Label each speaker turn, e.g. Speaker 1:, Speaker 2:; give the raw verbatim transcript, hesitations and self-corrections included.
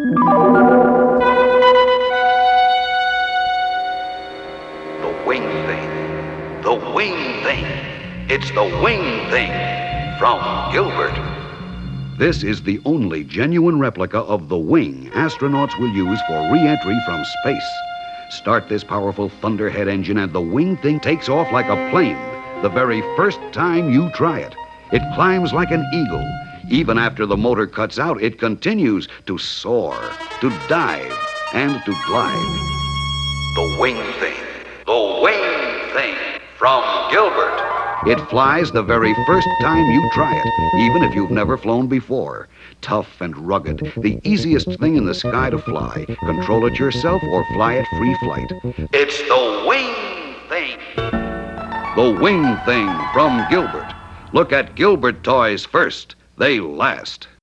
Speaker 1: The wing thing. The wing thing. It's the wing thing from Gilbert. This is the only genuine replica of the wing astronauts will use for re-entry from space. Start this powerful Thunderhead engine and the wing thing takes off like a plane the very first time you try it. It climbs like an eagle. Even after the motor cuts out, it continues to soar, to dive, and to glide. The wing thing. The wing thing from Gilbert. It flies the very first time you try it, even if you've never flown before. Tough and rugged, the easiest thing in the sky to fly. Control it yourself or fly it free flight. It's the wing thing. The wing thing from Gilbert. Look at Gilbert toys first. They last.